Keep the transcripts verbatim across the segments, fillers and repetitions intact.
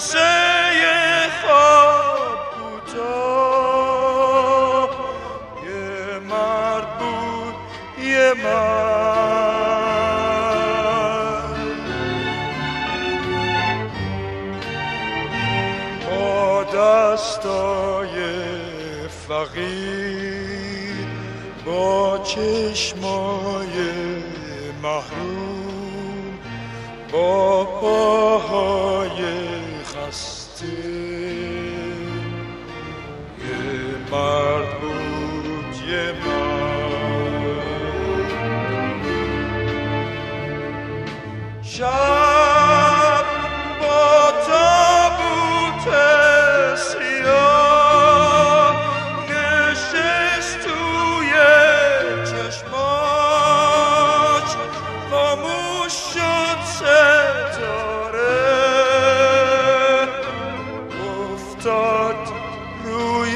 قصه خواب کوتاه، یه مرد بود یه مرد با دستای فقیر، با چشمای محروم، با پاهای خسته. یه مرد بود یه مرد. شب با تابوت سیاه نشست توی چشماش، خاموش شد ستاره، افتاد روی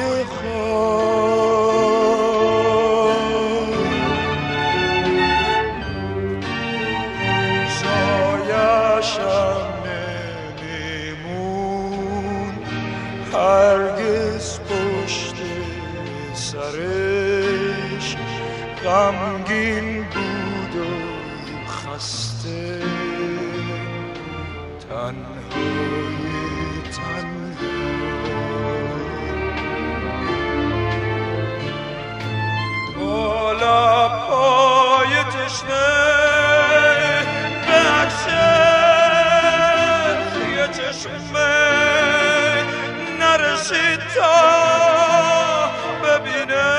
خاک. سایه‌شم نمیمون هرگز پشت سرش، غمگین بود و خسته، تنهای تنها. بالا پای تشنه به عکس یه چشمه نرسید تا ببینه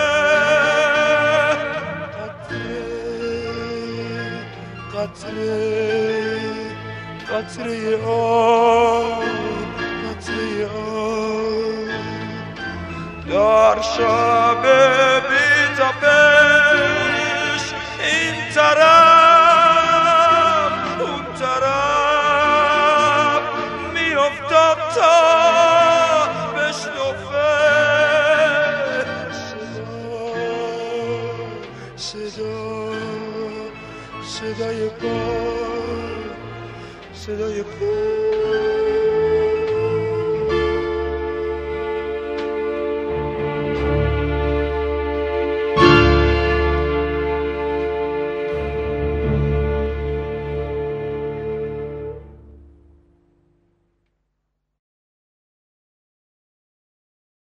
قطره قطره آب، قطره آب در شب بی‌تابه